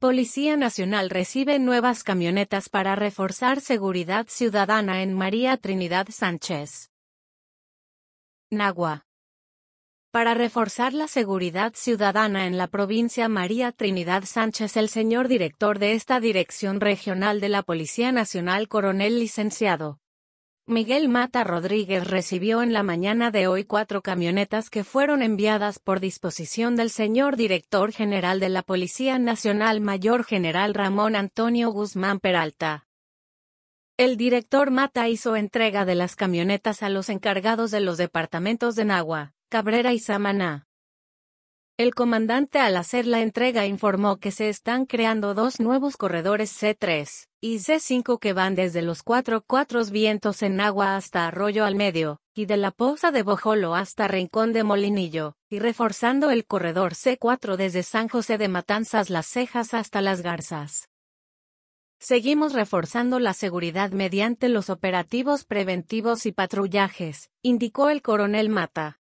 Policía Nacional recibe nuevas camionetas para reforzar seguridad ciudadana en María Trinidad Sánchez. Nagua. Para reforzar la seguridad ciudadana en la provincia María Trinidad Sánchez, el señor director de esta Dirección Regional de la Policía Nacional, Coronel Licenciado Miguel Mata Rodríguez, recibió en la mañana de hoy 4 camionetas que fueron enviadas por disposición del señor Director General de la Policía Nacional, Mayor General Ramón Antonio Guzmán Peralta. El director Mata hizo entrega de las camionetas a los encargados de los departamentos de Nagua, Cabrera y Samaná. El comandante, al hacer la entrega, informó que se están creando 2 nuevos corredores C3 y C5 que van desde los 4 Vientos en Nagua hasta Arroyo al Medio, y de la Poza de Bojolo hasta Rincón de Molinillo, y reforzando el corredor C4 desde San José de Matanzas Las Cejas hasta Las Garzas. Seguimos reforzando la seguridad mediante los operativos preventivos y patrullajes, indicó el coronel Mata.